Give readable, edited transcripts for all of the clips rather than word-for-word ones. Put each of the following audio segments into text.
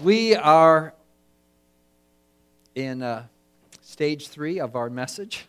We are in stage 3 of our message,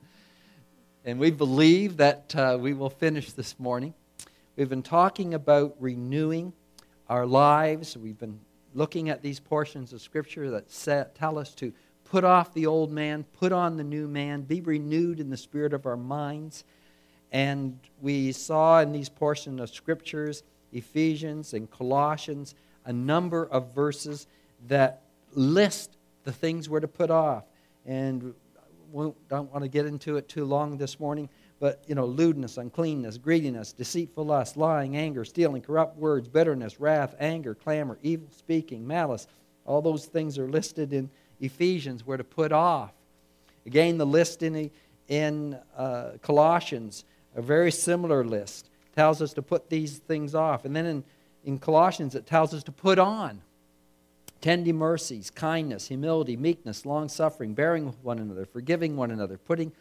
and we believe that we will finish this morning. We've been talking about renewing our lives. We've been looking at these portions of Scripture that tell us to put off the old man, put on the new man, be renewed in the spirit of our minds. And we saw in these portions of Scriptures, Ephesians and Colossians, a number of verses that list the things we're to put off. And we don't want to get into it too long this morning, but, lewdness, uncleanness, greediness, deceitful lust, lying, anger, stealing, corrupt words, bitterness, wrath, anger, clamor, evil speaking, malice. All those things are listed in Ephesians we're to put off. Again, the list in Colossians, a very similar list, tells us to put these things off. And then in Colossians, it tells us to put on tender mercies, kindness, humility, meekness, long-suffering, bearing with one another, forgiving one another,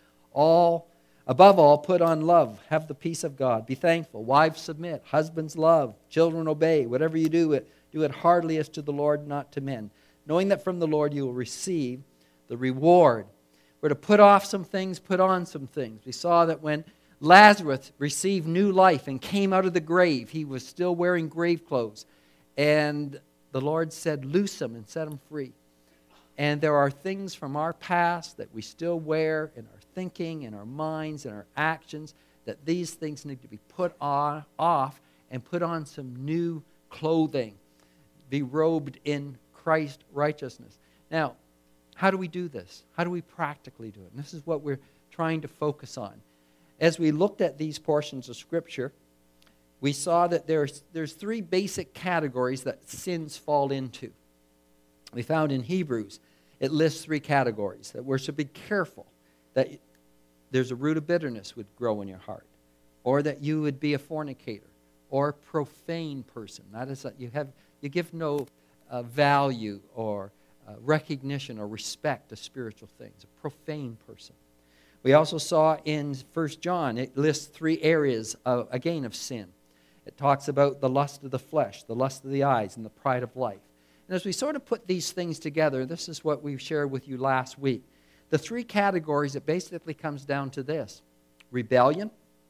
above all, put on love, have the peace of God, be thankful, wives submit, husbands love, children obey, whatever you do it heartily as to the Lord, not to men, knowing that from the Lord you will receive the reward. We're to put off some things, put on some things. We saw that when Lazarus received new life and came out of the grave, he was still wearing grave clothes. And the Lord said, loose him and set him free. And there are things from our past that we still wear in our thinking, in our minds, in our actions, that these things need to be put off and put on some new clothing. Be robed in Christ's righteousness. Now, how do we do this? How do we practically do it? And this is what we're trying to focus on. As we looked at these portions of Scripture, we saw that there's 3 basic categories that sins fall into. We found in Hebrews, it lists 3 categories that we're to be careful that there's a root of bitterness would grow in your heart, or that you would be a fornicator, or a profane person. That is that you give no value or recognition or respect to spiritual things. A profane person. We also saw in 1 John, it lists 3 areas, of sin. It talks about the lust of the flesh, the lust of the eyes, and the pride of life. And as we sort of put these things together, this is what we shared with you last week. The 3 categories, it basically comes down to this. Rebellion,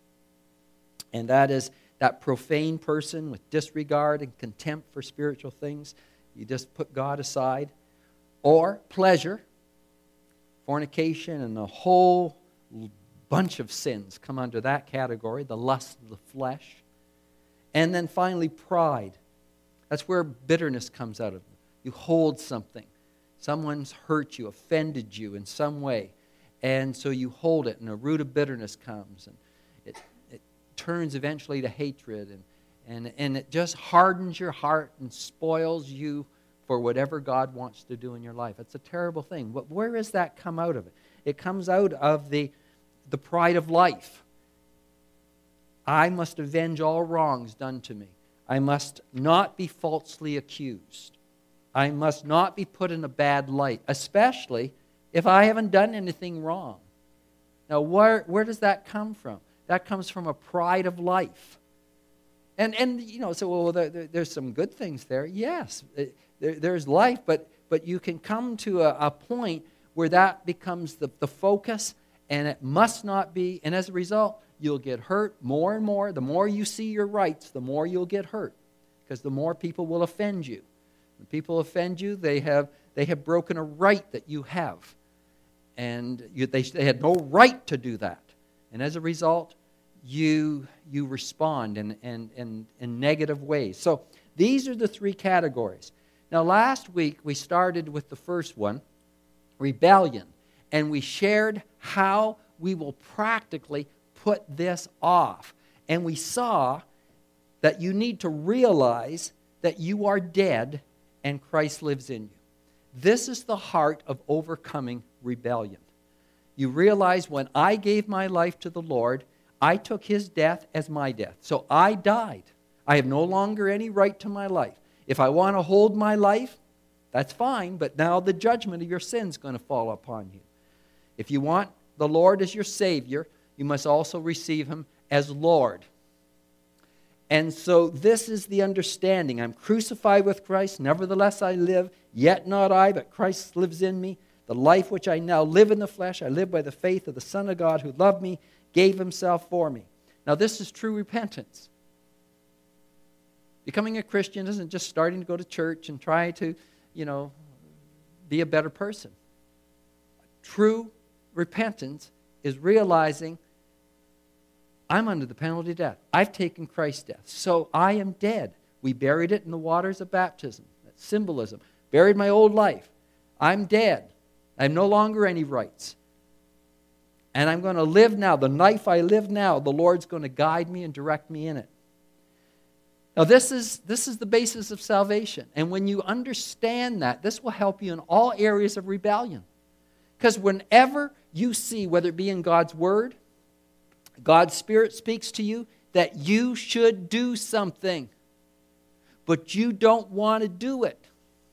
and that is that profane person with disregard and contempt for spiritual things. You just put God aside. Or pleasure, fornication, and the whole bunch of sins come under that category, the lust of the flesh. And then finally, pride. That's where bitterness comes out of. You hold something. Someone's hurt you, offended you in some way. And so you hold it, and a root of bitterness comes. And it turns eventually to hatred. And it just hardens your heart and spoils you for whatever God wants to do in your life. It's a terrible thing. But where does that come out of it? It comes out of the pride of life. I must avenge all wrongs done to me. I must not be falsely accused. I must not be put in a bad light, especially if I haven't done anything wrong. Now, where does that come from? That comes from a pride of life. And there's some good things there. Yes, there's life, but you can come to a point where that becomes the focus, and it must not be. And as a result, you'll get hurt more and more. The more you see your rights, the more you'll get hurt, because the more people will offend you. When people offend you, they have broken a right that you have, and they had no right to do that. And as a result, you respond in negative ways. So these are the 3 categories. Now, last week we started with the first one, rebellion, and we shared how we will practically put this off. And we saw that you need to realize that you are dead and Christ lives in you. This is the heart of overcoming rebellion. You realize when I gave my life to the Lord, I took His death as my death. So I died. I have no longer any right to my life. If I want to hold my life, that's fine, but now the judgment of your sin is going to fall upon you. If you want the Lord as your Savior, you must also receive Him as Lord. And so this is the understanding. I'm crucified with Christ, nevertheless I live, yet not I, but Christ lives in me. The life which I now live in the flesh, I live by the faith of the Son of God who loved me, gave himself for me. Now this is true repentance. Becoming a Christian isn't just starting to go to church and try to, be a better person. True repentance is realizing I'm under the penalty of death. I've taken Christ's death, so I am dead. We buried it in the waters of baptism. That's symbolism. Buried my old life. I'm dead. I have no longer any rights. And I'm going to live now. The life I live now, the Lord's going to guide me and direct me in it. Now, this is the basis of salvation. And when you understand that, this will help you in all areas of rebellion. Because whenever you see, whether it be in God's Word, God's Spirit speaks to you that you should do something, but you don't want to do it.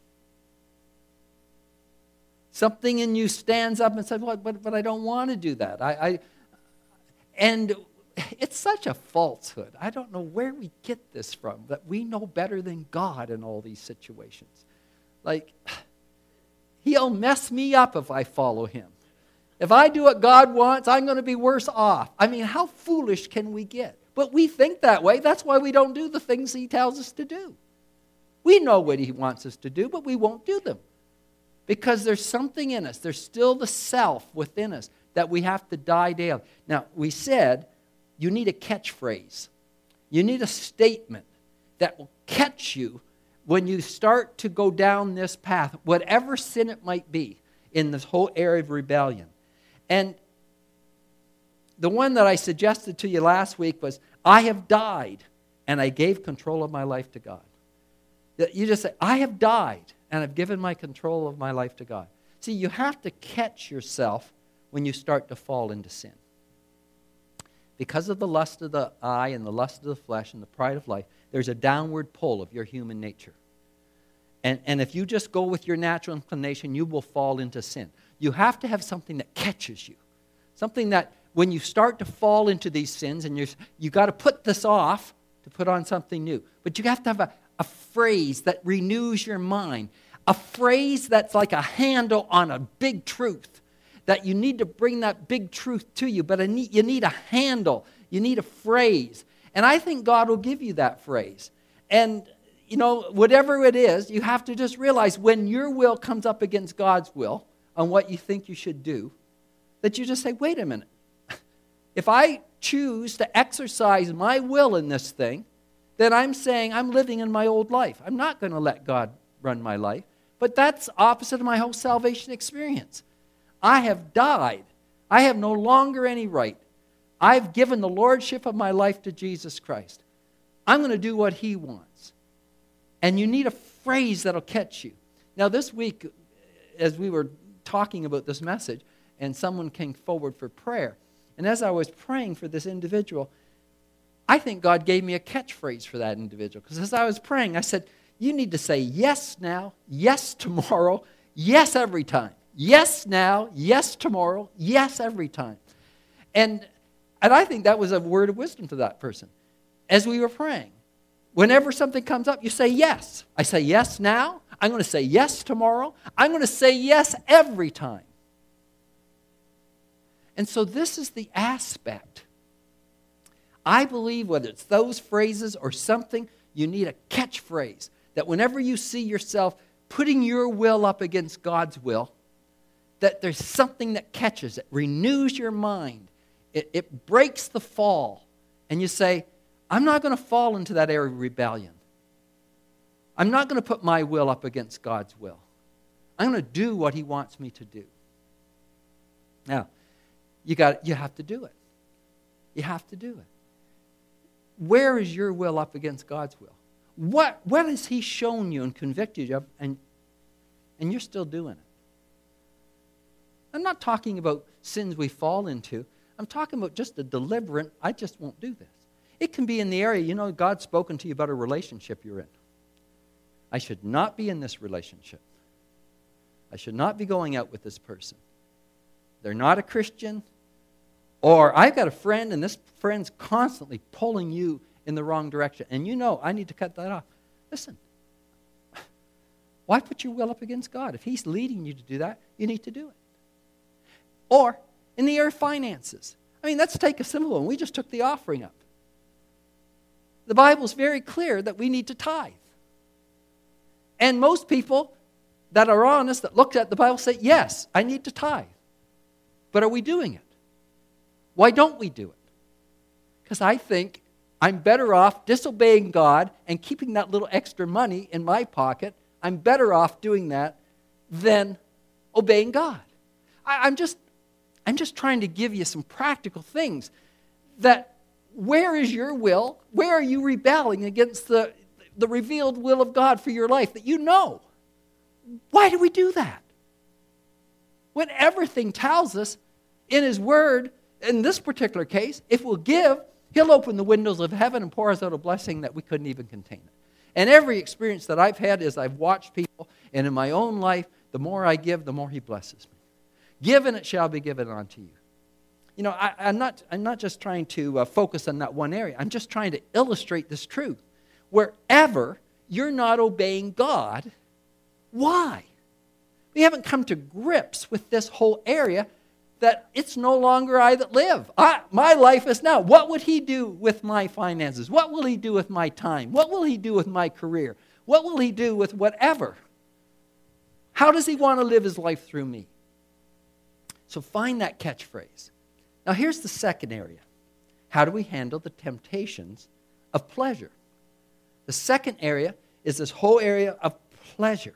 Something in you stands up and says, well, but I don't want to do that. And it's such a falsehood. I don't know where we get this from, that we know better than God in all these situations. Like, he'll mess me up if I follow him. If I do what God wants, I'm going to be worse off. I mean, how foolish can we get? But we think that way. That's why we don't do the things he tells us to do. We know what he wants us to do, but we won't do them. Because there's something in us. There's still the self within us that we have to die daily. Now, we said you need a catchphrase. You need a statement that will catch you when you start to go down this path, whatever sin it might be in this whole area of rebellion. And the one that I suggested to you last week was, I have died and I gave control of my life to God. You just say, I have died and I've given my control of my life to God. See, you have to catch yourself when you start to fall into sin. Because of the lust of the eye and the lust of the flesh and the pride of life, there's a downward pull of your human nature. And if you just go with your natural inclination, you will fall into sin. You have to have something that catches you. Something that when you start to fall into these sins, and you got to put this off to put on something new. But you have to have a phrase that renews your mind. A phrase that's like a handle on a big truth. That you need to bring that big truth to you. But you need a handle. You need a phrase. And I think God will give you that phrase. And, whatever it is, you have to just realize when your will comes up against God's will on what you think you should do, that you just say, wait a minute. If I choose to exercise my will in this thing, then I'm saying I'm living in my old life. I'm not going to let God run my life. But that's opposite of my whole salvation experience. I have died. I have no longer any right. I've given the lordship of my life to Jesus Christ. I'm going to do what he wants. And you need a phrase that'll catch you. Now this week, as we were talking about this message, and someone came forward for prayer, and as I was praying for this individual, I think God gave me a catchphrase for that individual. Because as I was praying, I said, you need to say yes now, yes tomorrow, yes every time. Yes now, yes tomorrow, yes every time. And I think that was a word of wisdom to that person. As we were praying, whenever something comes up, you say yes. I say yes now. I'm going to say yes tomorrow. I'm going to say yes every time. And so this is the aspect. I believe whether it's those phrases or something, you need a catchphrase. That whenever you see yourself putting your will up against God's will, that there's something that catches it, renews your mind. It breaks the fall. And you say, I'm not going to fall into that area of rebellion. I'm not going to put my will up against God's will. I'm going to do what he wants me to do. Now, you have to do it. You have to do it. Where is your will up against God's will? What has he shown you and convicted you of, and you're still doing it? I'm not talking about sins we fall into. I'm talking about just a deliberate, I just won't do this. It can be in the area, God's spoken to you about a relationship you're in. I should not be in this relationship. I should not be going out with this person. They're not a Christian. Or I've got a friend, and this friend's constantly pulling you in the wrong direction, and you know I need to cut that off. Listen, why put your will up against God? If He's leading you to do that, you need to do it. Or in the area of finances. I mean, let's take a simple one. We just took the offering up. The Bible's very clear that we need to tithe. And most people that are honest, that look at the Bible, say, yes, I need to tithe. But are we doing it? Why don't we do it? Because I think I'm better off disobeying God and keeping that little extra money in my pocket. I'm better off doing that than obeying God. I'm just trying to give you some practical things that where is your will? Where are you rebelling against the revealed will of God for your life that you know? Why do we do that? When everything tells us in His Word, in this particular case, if we'll give, He'll open the windows of heaven and pour us out a blessing that we couldn't even contain it. And every experience that I've had is I've watched people, and in my own life, the more I give, the more He blesses me. Give and it shall be given unto you. You know, I'm not just trying to focus on that one area. I'm just trying to illustrate this truth. Wherever you're not obeying God, why? We haven't come to grips with this whole area that it's no longer I that live. My life is now. What would He do with my finances? What will He do with my time? What will He do with my career? What will He do with whatever? How does He want to live His life through me? So find that catchphrase. Now here's the second area. How do we handle the temptations of pleasure? The second area is this whole area of pleasure.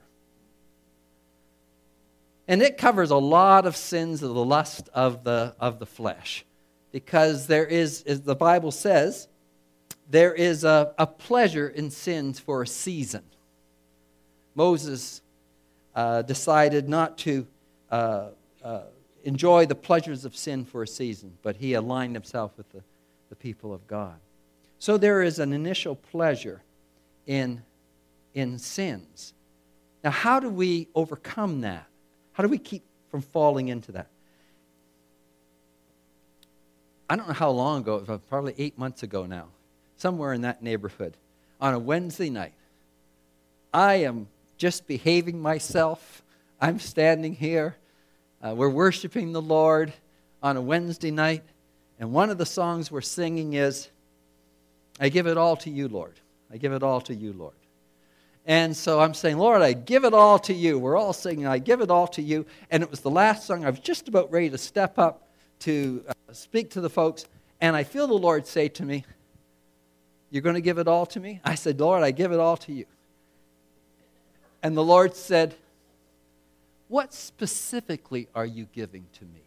And it covers a lot of sins of the lust of the flesh. Because there is, as the Bible says, there is a pleasure in sins for a season. Moses decided not to enjoy the pleasures of sin for a season, but he aligned himself with the people of God. So there is an initial pleasure in sins. Now, how do we overcome that? How do we keep from falling into that? I don't know how long ago, it was probably 8 months ago now, somewhere in that neighborhood, on a Wednesday night. I am just behaving myself. I'm standing here. We're worshiping the Lord on a Wednesday night, and one of the songs we're singing is, I give it all to you, Lord. I give it all to you, Lord. And so I'm saying, Lord, I give it all to you. We're all singing, I give it all to you. And it was the last song. I was just about ready to step up to speak to the folks. And I feel the Lord say to me, you're going to give it all to me? I said, Lord, I give it all to you. And the Lord said, what specifically are you giving to me?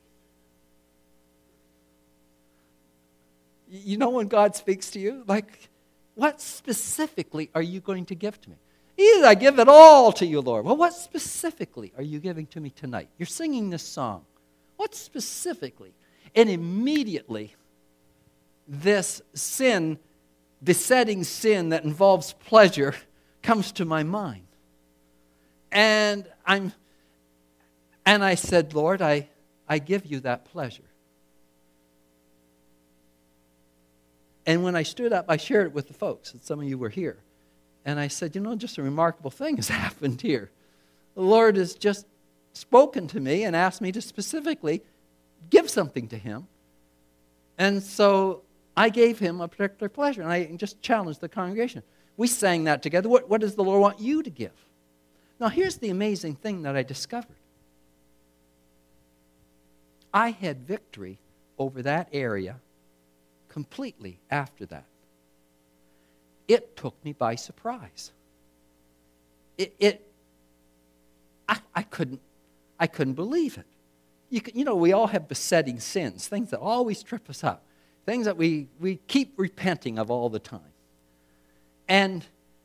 You know when God speaks to you? Like, what specifically are you going to give to me? I give it all to you, Lord. Well, what specifically are you giving to me tonight? You're singing this song. What specifically? And immediately, this sin, besetting sin that involves pleasure, comes to my mind. And I said, Lord, I give you that pleasure. And when I stood up, I shared it with the folks, and some of you were here. And I said, just a remarkable thing has happened here. The Lord has just spoken to me and asked me to specifically give something to Him. And so I gave Him a particular pleasure, and I just challenged the congregation. We sang that together. What does the Lord want you to give? Now, here's the amazing thing that I discovered. I had victory over that area completely after that. It took me by surprise. I couldn't believe it. We all have besetting sins, things that always trip us up, things that we keep repenting of all the time. And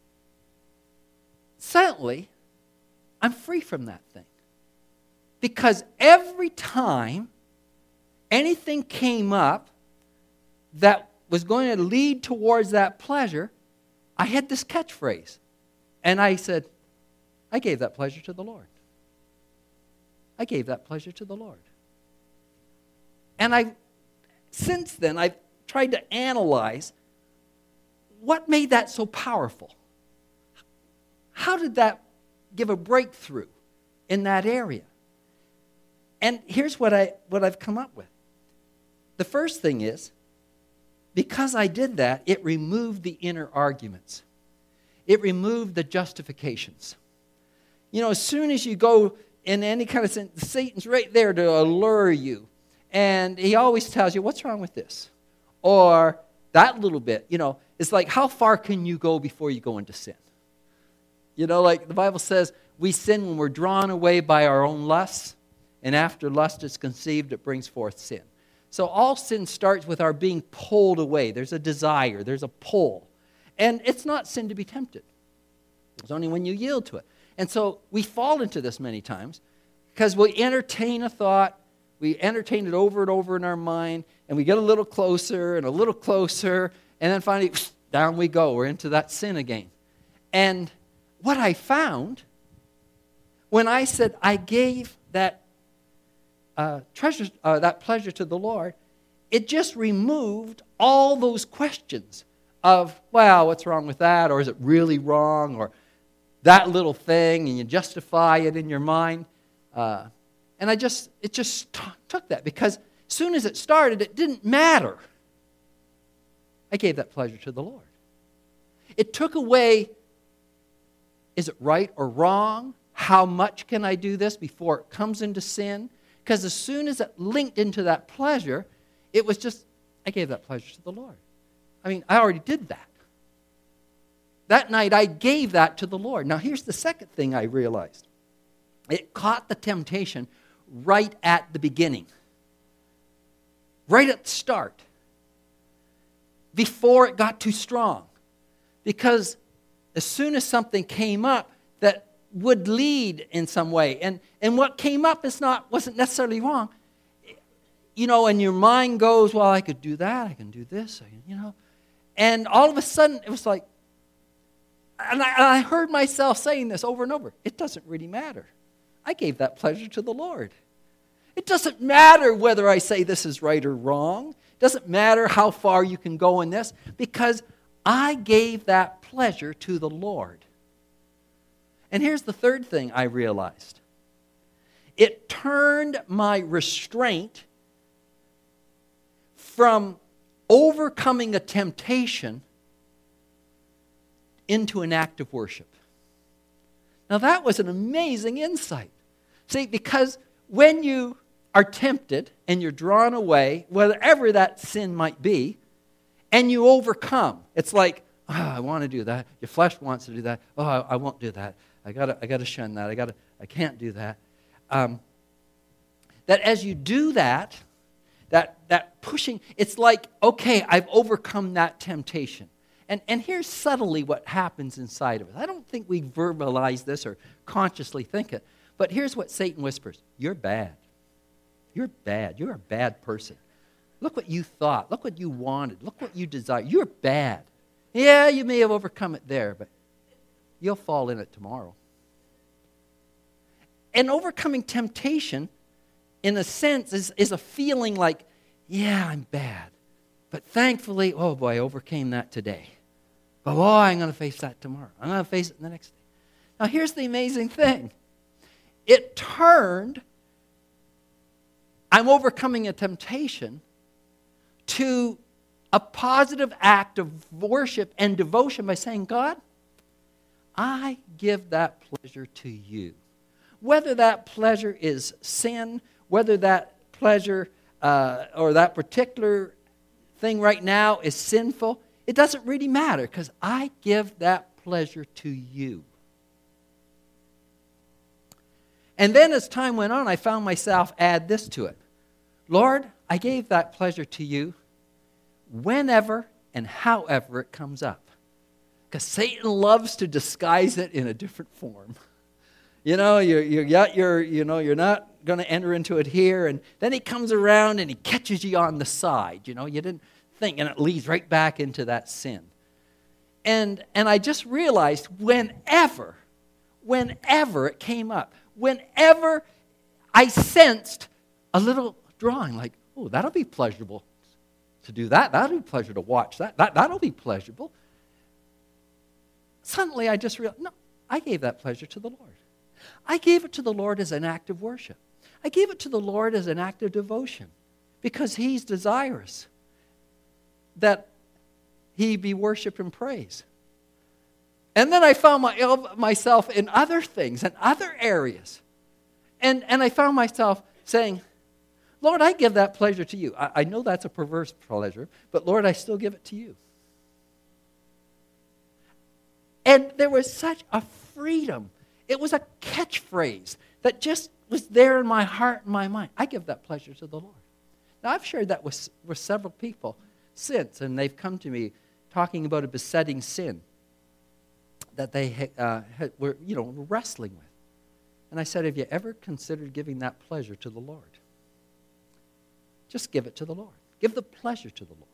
suddenly, I'm free from that thing. Because every time anything came up that was going to lead towards that pleasure, I had this catchphrase. And I said, I gave that pleasure to the Lord. I gave that pleasure to the Lord. And since then, I've tried to analyze what made that so powerful? How did that give a breakthrough in that area? And here's what I've come up with. The first thing is, because I did that, it removed the inner arguments. It removed the justifications. As soon as you go in any kind of sense, Satan's right there to allure you. And he always tells you, what's wrong with this? Or that little bit, it's like, how far can you go before you go into sin? Like the Bible says, we sin when we're drawn away by our own lusts. And after lust is conceived, it brings forth sin. So all sin starts with our being pulled away. There's a desire. There's a pull. And it's not sin to be tempted. It's only when you yield to it. And so we fall into this many times because we entertain a thought. We entertain it over and over in our mind. And we get a little closer and a little closer. And then finally, down we go. We're into that sin again. And what I found when I said I gave that that pleasure to the Lord, it just removed all those questions of, well, what's wrong with that? Or is it really wrong? Or that little thing, and you justify it in your mind. And it just took that, because as soon as it started, it didn't matter. I gave that pleasure to the Lord. It took away, is it right or wrong? How much can I do this before it comes into sin? Because as soon as it linked into that pleasure, it was just, I gave that pleasure to the Lord. I already did that. That night, I gave that to the Lord. Now, here's the second thing I realized. It caught the temptation right at the beginning. Right at the start. Before it got too strong. Because as soon as something came up that would lead in some way, and what came up wasn't necessarily wrong. And your mind goes, well, I could do that, I can do this, and all of a sudden it was like, and I heard myself saying this over and over, it doesn't really matter. I gave that pleasure to the Lord. It doesn't matter whether I say this is right or wrong. It doesn't matter how far you can go in this, because I gave that pleasure to the Lord. And here's the third thing I realized. It turned my restraint from overcoming a temptation into an act of worship. Now that was an amazing insight. See, because when you are tempted and you're drawn away, whatever that sin might be, and you overcome, it's like, I want to do that. Your flesh wants to do that. Oh, I won't do that. I gotta shun that. I can't do that. That as you do that pushing, it's like, okay, I've overcome that temptation. And here's subtly what happens inside of us. I don't think we verbalize this or consciously think it, but here's what Satan whispers. You're bad. You're bad. You're a bad person. Look what you thought. Look what you wanted. Look what you desired. You're bad. Yeah, you may have overcome it there, but you'll fall in it tomorrow. And overcoming temptation, in a sense, is a feeling like, yeah, I'm bad. But thankfully, oh boy, I overcame that today. But boy, I'm going to face that tomorrow. I'm going to face it the next day. Now here's the amazing thing. It turned, I'm overcoming a temptation, to a positive act of worship and devotion by saying, God, I give that pleasure to you. Whether that pleasure is sin, whether that pleasure or that particular thing right now is sinful, it doesn't really matter, because I give that pleasure to you. And then as time went on, I found myself add this to it. Lord, I gave that pleasure to you whenever and however it comes up. Because Satan loves to disguise it in a different form. You're not going to enter into it here, and then he comes around and he catches you on the side. You didn't think, and it leads right back into that sin. And I just realized whenever it came up, whenever I sensed a little drawing, like, oh, that'll be pleasurable to do that. That'll be pleasure to watch that. That'll be pleasurable. suddenly I just realized, no, I gave that pleasure to the Lord. I gave it to the Lord as an act of worship. I gave it to the Lord as an act of devotion because He's desirous that He be worshiped and praised. And then I found myself in other things and other areas. And I found myself saying, Lord, I give that pleasure to you. I know that's a perverse pleasure, but Lord, I still give it to you. And there was such a freedom. It was a catchphrase that just was there in my heart and my mind. I give that pleasure to the Lord. Now, I've shared that with several people since, and they've come to me talking about a besetting sin that they were wrestling with. And I said, have you ever considered giving that pleasure to the Lord? Just give it to the Lord. Give the pleasure to the Lord.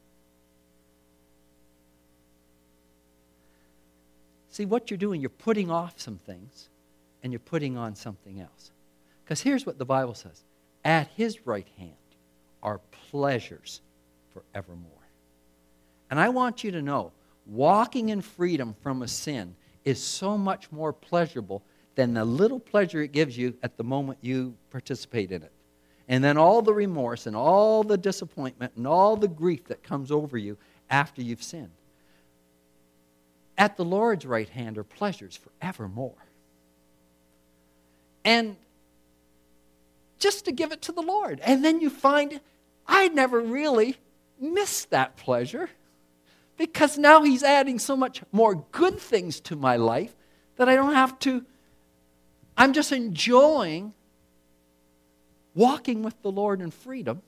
See, what you're doing, you're putting off some things and you're putting on something else. Because here's what the Bible says. At His right hand are pleasures forevermore. And I want you to know, walking in freedom from a sin is so much more pleasurable than the little pleasure it gives you at the moment you participate in it. And then all the remorse and all the disappointment and all the grief that comes over you after you've sinned. At the Lord's right hand are pleasures forevermore. And just to give it to the Lord. And then you find, I never really missed that pleasure because now He's adding so much more good things to my life that I don't have to, I'm just enjoying walking with the Lord in freedom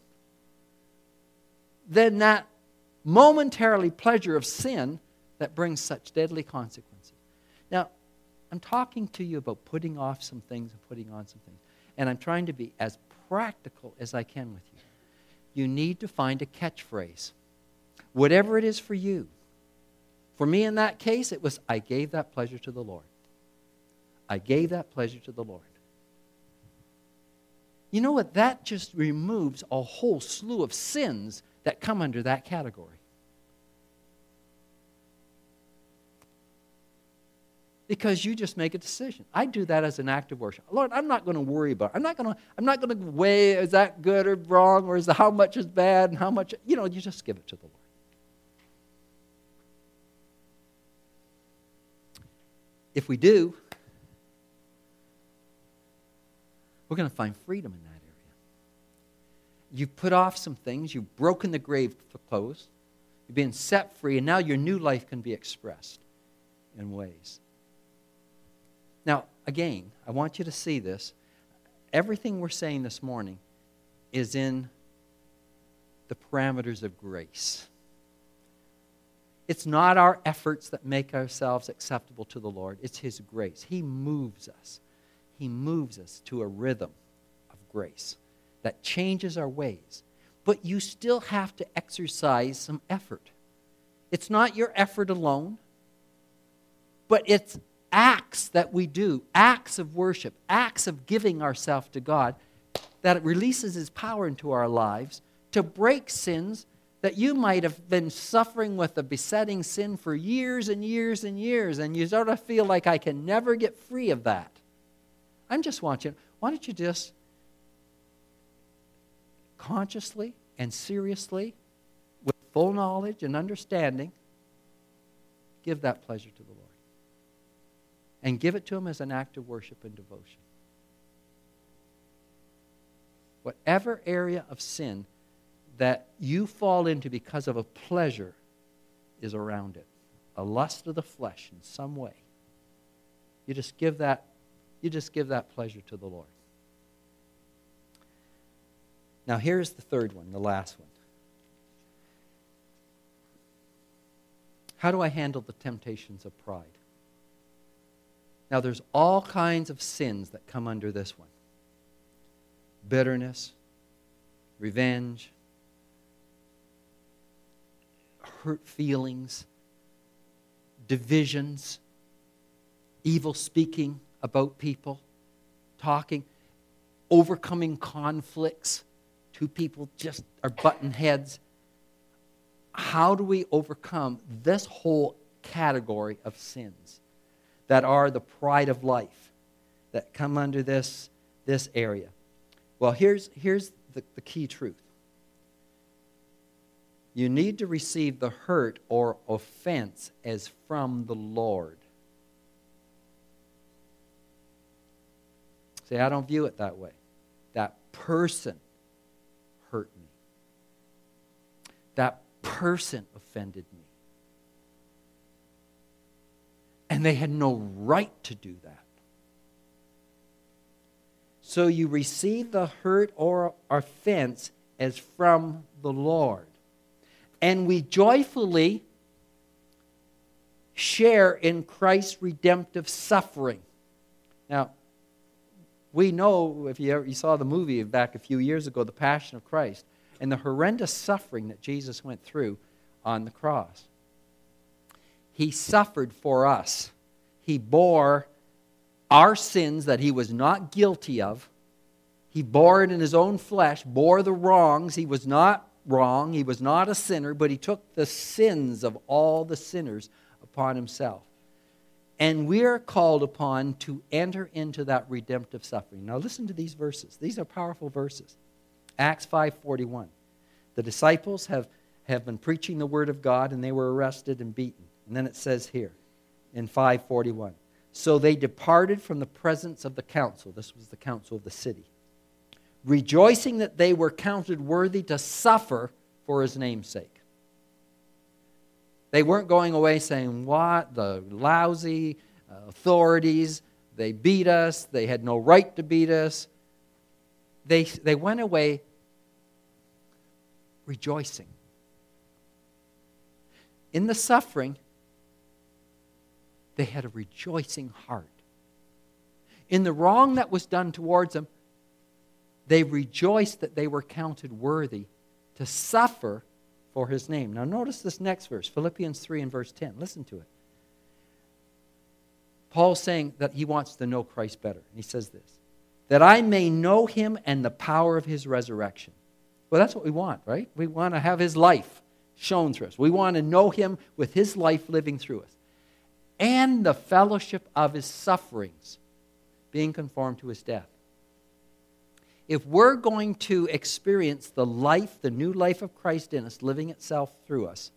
than that momentarily pleasure of sin that brings such deadly consequences. Now, I'm talking to you about putting off some things and putting on some things. And I'm trying to be as practical as I can with you. You need to find a catchphrase. Whatever it is for you. For me in that case, it was, I gave that pleasure to the Lord. I gave that pleasure to the Lord. You know what? That just removes a whole slew of sins that come under that category. Because you just make a decision. I do that as an act of worship. Lord, I'm not going to worry about it. I'm not going to weigh, is that good or wrong, or how much is bad and how much, you just give it to the Lord. If we do, we're going to find freedom in that area. You've put off some things. You've broken the grave clothes. You're being set free, and now your new life can be expressed in ways. Now, again, I want you to see this. Everything we're saying this morning is in the parameters of grace. It's not our efforts that make ourselves acceptable to the Lord. It's His grace. He moves us. He moves us to a rhythm of grace that changes our ways. But you still have to exercise some effort. It's not your effort alone, but it's acts that we do, acts of worship, acts of giving ourselves to God, that it releases His power into our lives to break sins that you might have been suffering with a besetting sin for years and years and years, and you sort of feel like I can never get free of that. I'm just watching. Why don't you just consciously and seriously, with full knowledge and understanding, give that pleasure to the Lord. And give it to Him as an act of worship and devotion. Whatever area of sin that you fall into because of a pleasure is around it, a lust of the flesh in some way, you just give that pleasure to the Lord. Now here's the third one, the last one. How do I handle the temptations of pride? Now, there's all kinds of sins that come under this one. Bitterness, revenge, hurt feelings, divisions, evil speaking about people, talking, overcoming conflicts. Two people just are butting heads. How do we overcome this whole category of sins that are the pride of life, that come under this area. Well, here's the key truth. You need to receive the hurt or offense as from the Lord. See, I don't view it that way. That person hurt me. That person offended me. And they had no right to do that. So you receive the hurt or offense as from the Lord. And we joyfully share in Christ's redemptive suffering. Now, we know, if you saw the movie back a few years ago, The Passion of Christ, and the horrendous suffering that Jesus went through on the cross. He suffered for us. He bore our sins that he was not guilty of. He bore it in his own flesh, bore the wrongs. He was not wrong. He was not a sinner, but he took the sins of all the sinners upon himself. And we are called upon to enter into that redemptive suffering. Now listen to these verses. These are powerful verses. Acts 5:41. The disciples have been preaching the word of God, and they were arrested and beaten. And then it says here in 5:41, so they departed from the presence of the council. This was the council of the city, rejoicing that they were counted worthy to suffer for his name's sake. They weren't going away saying, what, the lousy authorities, they beat us, they had no right to beat us. They went away rejoicing. In the suffering, they had a rejoicing heart. In the wrong that was done towards them, they rejoiced that they were counted worthy to suffer for his name. Now notice this next verse, Philippians 3 and verse 10. Listen to it. Paul's saying that he wants to know Christ better. And he says this, that I may know him and the power of his resurrection. Well, that's what we want, right? We want to have his life shown through us. We want to know him with his life living through us. And the fellowship of his sufferings, being conformed to his death. If we're going to experience the life, the new life of Christ in us, living itself through us,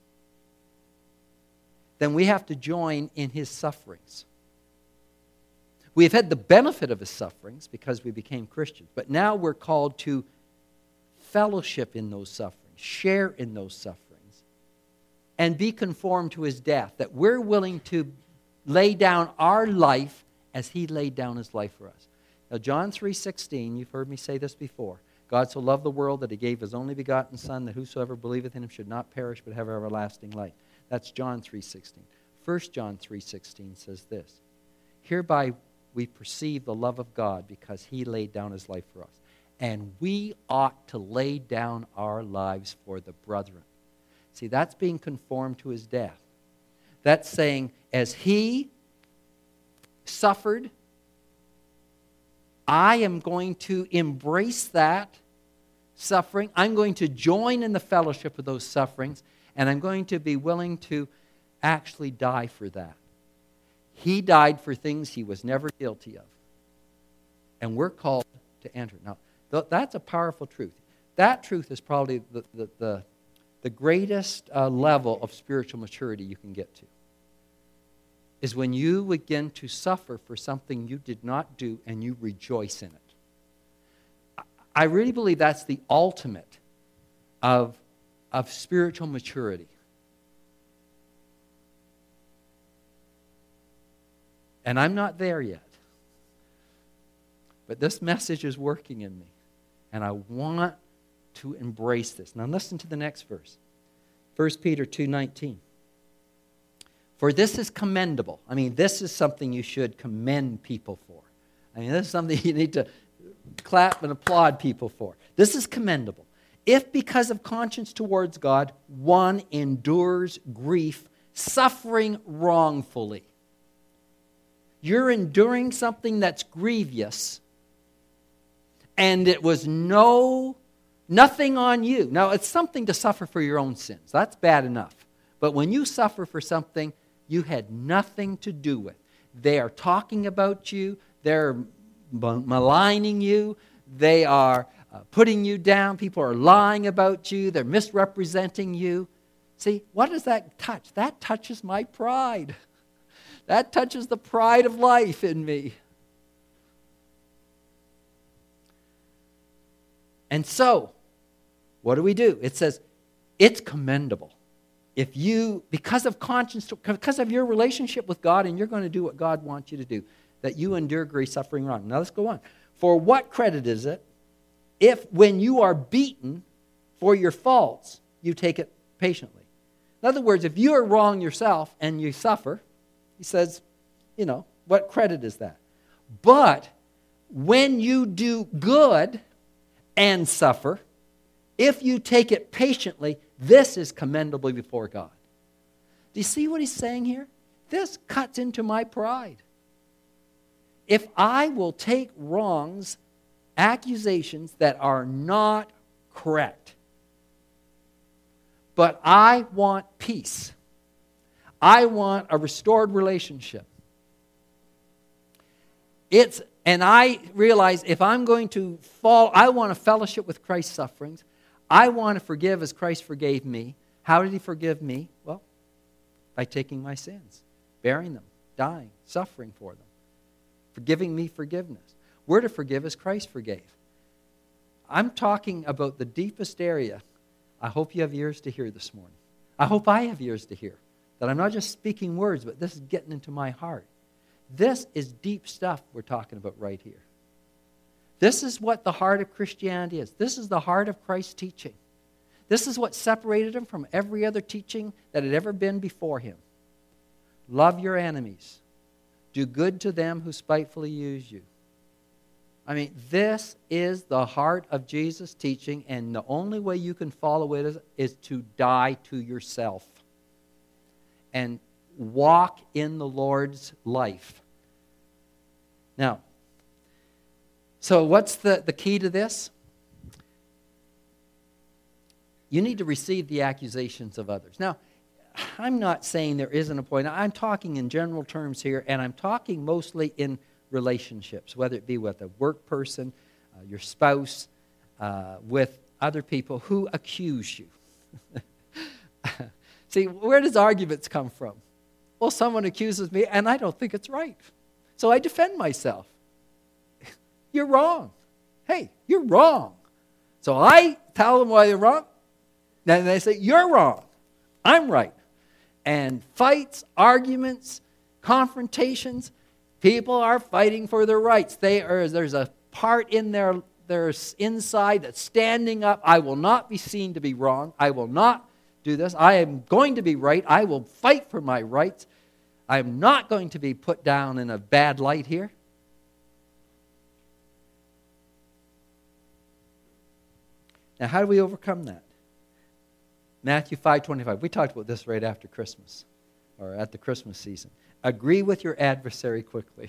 then we have to join in his sufferings. We have had the benefit of his sufferings because we became Christians, but now we're called to fellowship in those sufferings, share in those sufferings, and be conformed to his death, that we're willing to lay down our life as he laid down his life for us. Now, John 3:16, you've heard me say this before. God so loved the world that he gave his only begotten Son, that whosoever believeth in him should not perish but have everlasting life. That's John 3:16. 1 John 3:16 says this, hereby we perceive the love of God because he laid down his life for us. And we ought to lay down our lives for the brethren. See, that's being conformed to his death. That's saying, as he suffered, I am going to embrace that suffering. I'm going to join in the fellowship of those sufferings, and I'm going to be willing to actually die for that. He died for things he was never guilty of. And we're called to enter. Now, that's a powerful truth. That truth is probably the greatest level of spiritual maturity you can get to. Is when you begin to suffer for something you did not do and you rejoice in it. I really believe that's the ultimate of spiritual maturity. And I'm not there yet. But this message is working in me. And I want to embrace this. Now listen to the next verse. 1 Peter 2:19. For this is commendable. I mean, this is something you should commend people for. I mean, this is something you need to clap and applaud people for. This is commendable. If because of conscience towards God, one endures grief, suffering wrongfully. You're enduring something that's grievous, and it was nothing on you. Now, it's something to suffer for your own sins. That's bad enough. But when you suffer for something you had nothing to do with. They are talking about you. They're maligning you. They are putting you down. People are lying about you. They're misrepresenting you. See, what does that touch? That touches my pride. That touches the pride of life in me. And so, what do? It says, it's commendable. If you, because of conscience, because of your relationship with God, and you're going to do what God wants you to do, that you endure grief, suffering, wrong. Now let's go on. For what credit is it if when you are beaten for your faults, you take it patiently? In other words, if you are wrong yourself and you suffer, he says, what credit is that? But when you do good and suffer, if you take it patiently, this is commendable before God. Do you see what he's saying here? This cuts into my pride. If I will take wrongs, accusations that are not correct, but I want peace, I want a restored relationship, and I realize if I'm going to fall, I want a fellowship with Christ's sufferings. I want to forgive as Christ forgave me. How did he forgive me? Well, by taking my sins, bearing them, dying, suffering for them, forgiving me forgiveness. We're to forgive as Christ forgave. I'm talking about the deepest area. I hope you have ears to hear this morning. I hope I have ears to hear. That I'm not just speaking words, but this is getting into my heart. This is deep stuff we're talking about right here. This is what the heart of Christianity is. This is the heart of Christ's teaching. This is what separated him from every other teaching that had ever been before him. Love your enemies. Do good to them who spitefully use you. I mean, this is the heart of Jesus' teaching, and the only way you can follow it is to die to yourself and walk in the Lord's life. Now, so what's the key to this? You need to receive the accusations of others. Now, I'm not saying there isn't a point. I'm talking in general terms here, and I'm talking mostly in relationships, whether it be with a work person, your spouse, with other people who accuse you. See, where does arguments come from? Well, someone accuses me, and I don't think it's right. So I defend myself. You're wrong. Hey, you're wrong. So I tell them why they're wrong. Then they say, you're wrong. I'm right. And fights, arguments, confrontations, people are fighting for their rights. There's a part in their inside that's standing up. I will not be seen to be wrong. I will not do this. I am going to be right. I will fight for my rights. I am not going to be put down in a bad light here. Now, how do we overcome that? Matthew 5:25. We talked about this right after Christmas, or at the Christmas season. Agree with your adversary quickly.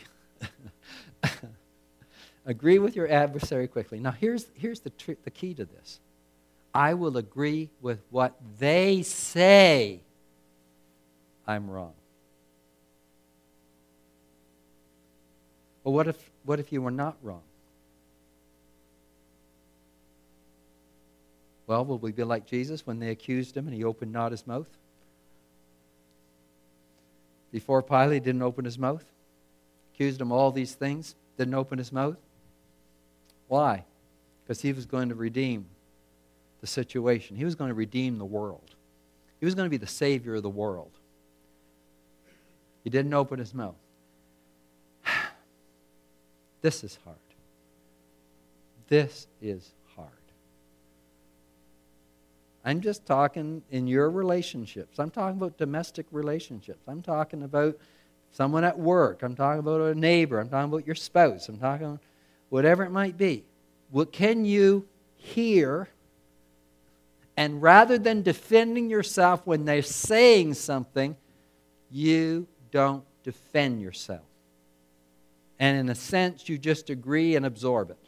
Agree with your adversary quickly. Now, here's the key to this. I will agree with what they say I'm wrong. Well, what if you were not wrong? Well, will we be like Jesus when they accused him and he opened not his mouth? Before Pilate didn't open his mouth? Accused him of all these things, didn't open his mouth? Why? Because he was going to redeem the situation. He was going to redeem the world. He was going to be the Savior of the world. He didn't open his mouth. This is hard. This is hard. I'm just talking in your relationships. I'm talking about domestic relationships. I'm talking about someone at work. I'm talking about a neighbor. I'm talking about your spouse. I'm talking about whatever it might be. What can you hear? And rather than defending yourself when they're saying something, you don't defend yourself. And in a sense, you just agree and absorb it.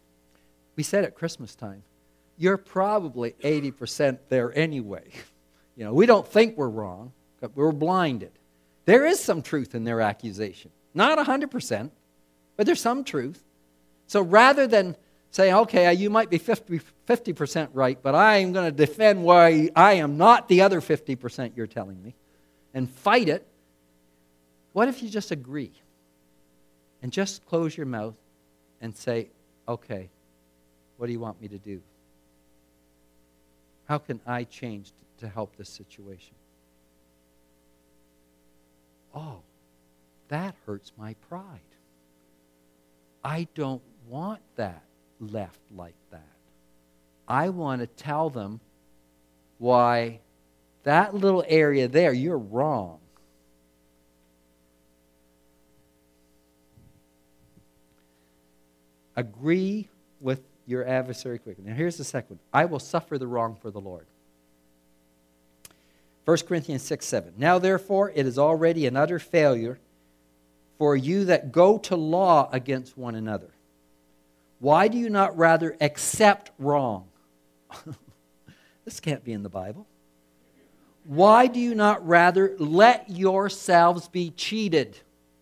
We said at Christmas time, you're probably 80% there anyway. We don't think we're wrong, but we're blinded. There is some truth in their accusation. Not 100%, but there's some truth. So rather than say, okay, you might be 50% right, but I'm going to defend why I am not the other 50% you're telling me, and fight it, what if you just agree? And just close your mouth and say, okay, what do you want me to do? How can I change to help this situation? Oh, that hurts my pride. I don't want that left like that. I want to tell them why that little area there, you're wrong. Agree with your adversary quickly. Now here's the second one. I will suffer the wrong for the Lord. 1 Corinthians 6:7. Now therefore it is already an utter failure for you that go to law against one another. Why do you not rather accept wrong? This can't be in the Bible. Why do you not rather let yourselves be cheated?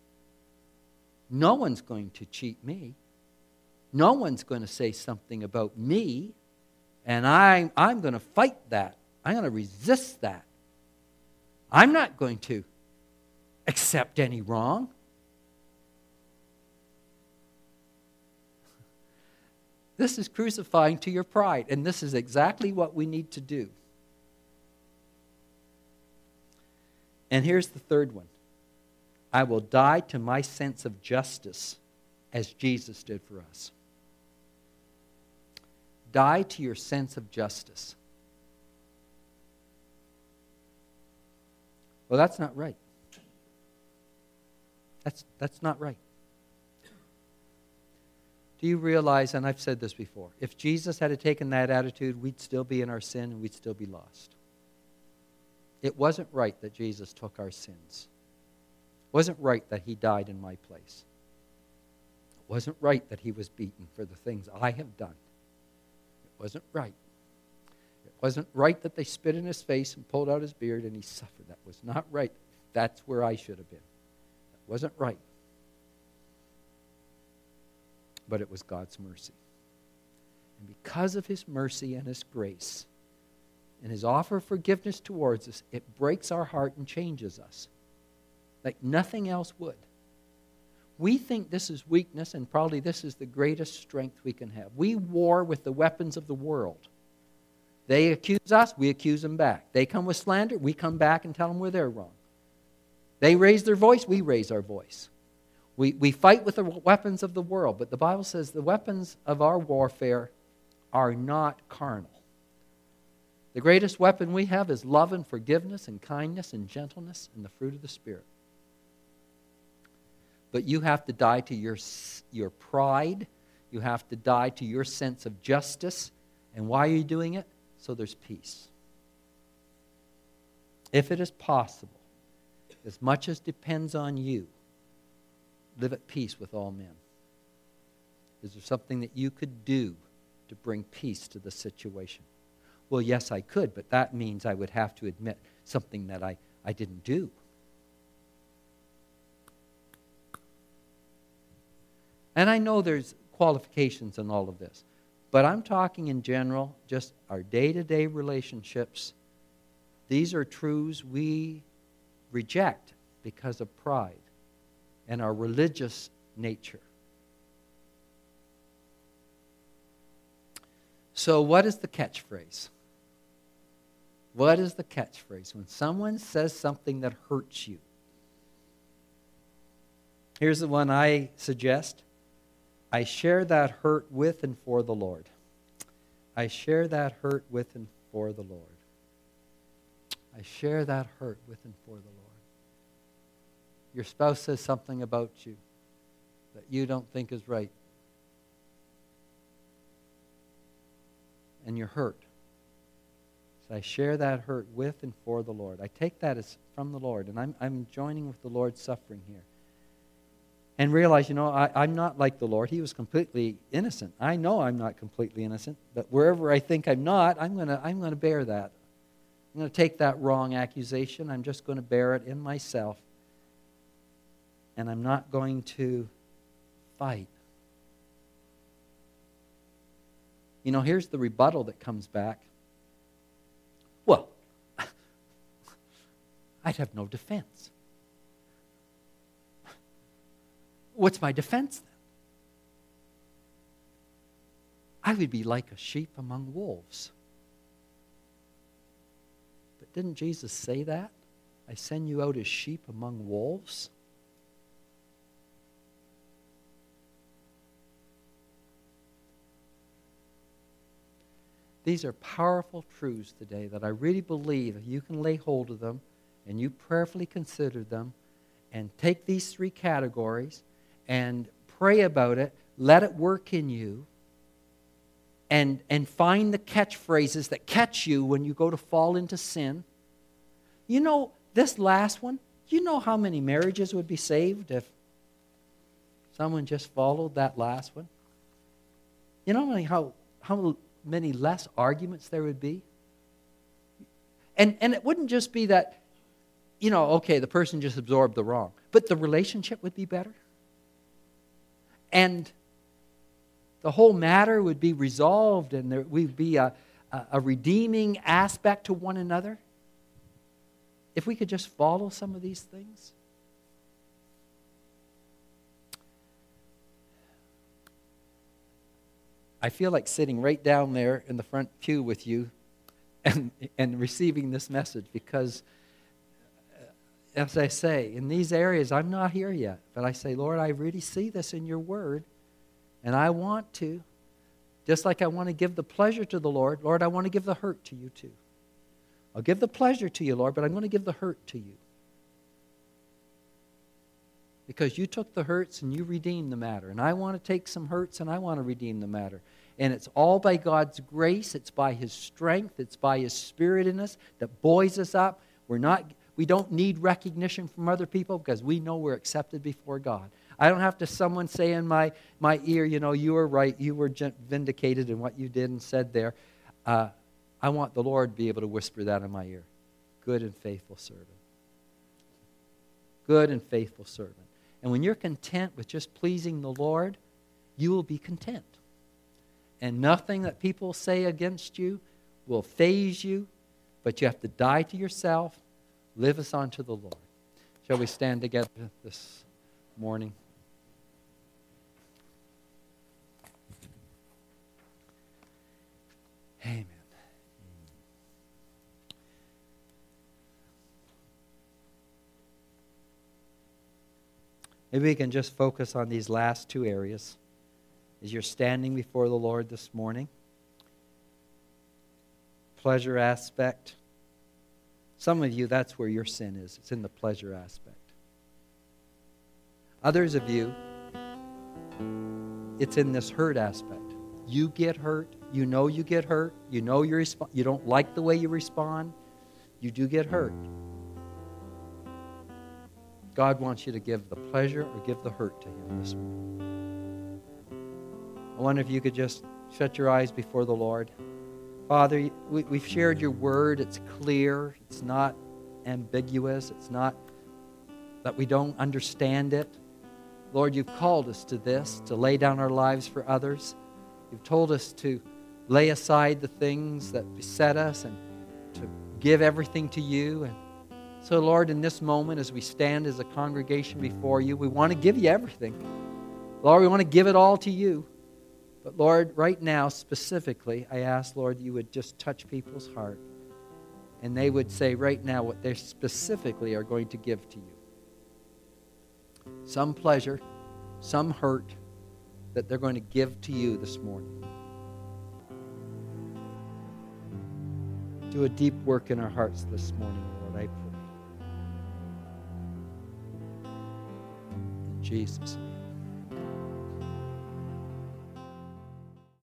No one's going to cheat me. No one's going to say something about me, and I'm going to fight that. I'm going to resist that. I'm not going to accept any wrong. This is crucifying to your pride, and this is exactly what we need to do. And here's the third one. I will die to my sense of justice as Jesus did for us. Die to your sense of justice. Well, that's not right. That's not right. Do you realize, and I've said this before, if Jesus had taken that attitude, we'd still be in our sin and we'd still be lost. It wasn't right that Jesus took our sins. It wasn't right that he died in my place. It wasn't right that he was beaten for the things I have done. It wasn't right. It wasn't right that they spit in his face and pulled out his beard and he suffered. That was not right. That's where I should have been. That wasn't right. But it was God's mercy. And because of his mercy and his grace and his offer of forgiveness towards us, it breaks our heart and changes us like nothing else would. We think this is weakness, and probably this is the greatest strength we can have. We war with the weapons of the world. They accuse us, we accuse them back. They come with slander, we come back and tell them where they're wrong. They raise their voice, we raise our voice. We fight with the weapons of the world, but the Bible says the weapons of our warfare are not carnal. The greatest weapon we have is love and forgiveness and kindness and gentleness and the fruit of the Spirit. But you have to die to your pride. You have to die to your sense of justice. And why are you doing it? So there's peace. If it is possible, as much as depends on you, live at peace with all men. Is there something that you could do to bring peace to the situation? Well, yes, I could, but that means I would have to admit something that I didn't do. And I know there's qualifications in all of this, but I'm talking in general, just our day-to-day relationships. These are truths we reject because of pride and our religious nature. So what is the catchphrase? What is the catchphrase? When someone says something that hurts you. Here's the one I suggest. I share that hurt with and for the Lord. I share that hurt with and for the Lord. I share that hurt with and for the Lord. Your spouse says something about you that you don't think is right. And you're hurt. So I share that hurt with and for the Lord. I take that as from the Lord, and I'm joining with the Lord's suffering here. And realize, I'm not like the Lord. He was completely innocent. I know I'm not completely innocent, but wherever I think I'm not, I'm gonna bear that. I'm going to take that wrong accusation. I'm just going to bear it in myself. And I'm not going to fight. You know, here's the rebuttal that comes back. Well, I'd have no defense. What's my defense then? I would be like a sheep among wolves. But didn't Jesus say that? I send you out as sheep among wolves. These are powerful truths today that I really believe if you can lay hold of them and you prayerfully consider them and take these three categories and pray about it, let it work in you, and find the catchphrases that catch you when you go to fall into sin. You know, this last one, you know how many marriages would be saved if someone just followed that last one? You know how many less arguments there would be? And it wouldn't just be that, you know, okay, the person just absorbed the wrong, but the relationship would be better. And the whole matter would be resolved, and there would be a redeeming aspect to one another. If we could just follow some of these things. I feel like sitting right down there in the front pew with you and receiving this message because, as I say, in these areas, I'm not here yet. But I say, Lord, I really see this in your word. And I want to, just like I want to give the pleasure to the Lord, Lord, I want to give the hurt to you too. I'll give the pleasure to you, Lord, but I'm going to give the hurt to you. Because you took the hurts and you redeemed the matter. And I want to take some hurts and I want to redeem the matter. And it's all by God's grace. It's by His strength. It's by His Spirit in us that buoys us up. We don't need recognition from other people because we know we're accepted before God. I don't have to someone say in my ear, you know, you were right, you were vindicated in what you did and said there. I want the Lord to be able to whisper that in my ear. Good and faithful servant. Good and faithful servant. And when you're content with just pleasing the Lord, you will be content. And nothing that people say against you will faze you, but you have to die to yourself, live us unto the Lord. Shall we stand together this morning? Amen. Maybe we can just focus on these last two areas as you're standing before the Lord this morning. Pleasure aspect. Some of you, that's where your sin is. It's in the pleasure aspect. Others of you, it's in this hurt aspect. You get hurt. You know you get hurt. You know you don't like the way you respond. You do get hurt. God wants you to give the pleasure or give the hurt to Him this morning. I wonder if you could just shut your eyes before the Lord. Father, we've shared your word. It's clear. It's not ambiguous. It's not that we don't understand it. Lord, you've called us to this, to lay down our lives for others. You've told us to lay aside the things that beset us and to give everything to you. And so, Lord, in this moment, as we stand as a congregation before you, we want to give you everything. Lord, we want to give it all to you. But, Lord, right now, specifically, I ask, Lord, you would just touch people's heart. And they would say right now what they specifically are going to give to you. Some pleasure, some hurt that they're going to give to you this morning. Do a deep work in our hearts this morning, Lord, I pray. In Jesus' name.